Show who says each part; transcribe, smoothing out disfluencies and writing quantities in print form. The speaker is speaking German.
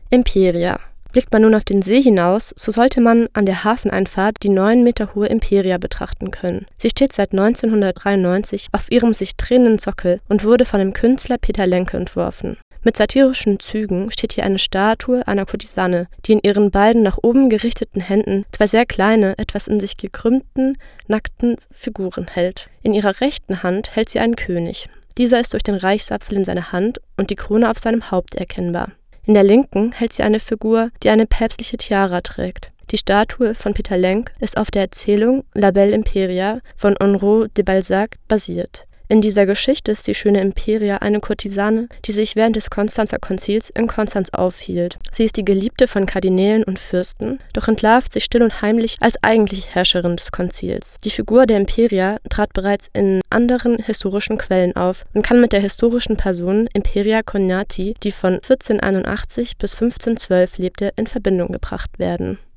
Speaker 1: Imperia. Blickt man nun auf den See hinaus, so sollte man an der Hafeneinfahrt die 9 Meter hohe Imperia betrachten können. Sie steht seit 1993 auf ihrem sich drehenden Sockel und wurde von dem Künstler Peter Lenke entworfen. Mit satirischen Zügen steht hier eine Statue einer Kurtisane, die in ihren beiden nach oben gerichteten Händen zwei sehr kleine, etwas in sich gekrümmten, nackten Figuren hält. In ihrer rechten Hand hält sie einen König. Dieser ist durch den Reichsapfel in seiner Hand und die Krone auf seinem Haupt erkennbar. In der linken hält sie eine Figur, die eine päpstliche Tiara trägt. Die Statue von Peter Lenk ist auf der Erzählung La Belle Imperia von Henri de Balzac basiert. In dieser Geschichte ist die schöne Imperia eine Kurtisane, die sich während des Konstanzer Konzils in Konstanz aufhielt. Sie ist die Geliebte von Kardinälen und Fürsten, doch entlarvt sich still und heimlich als eigentliche Herrscherin des Konzils. Die Figur der Imperia trat bereits in anderen historischen Quellen auf und kann mit der historischen Person Imperia Cognati, die von 1481 bis 1512 lebte, in Verbindung gebracht werden.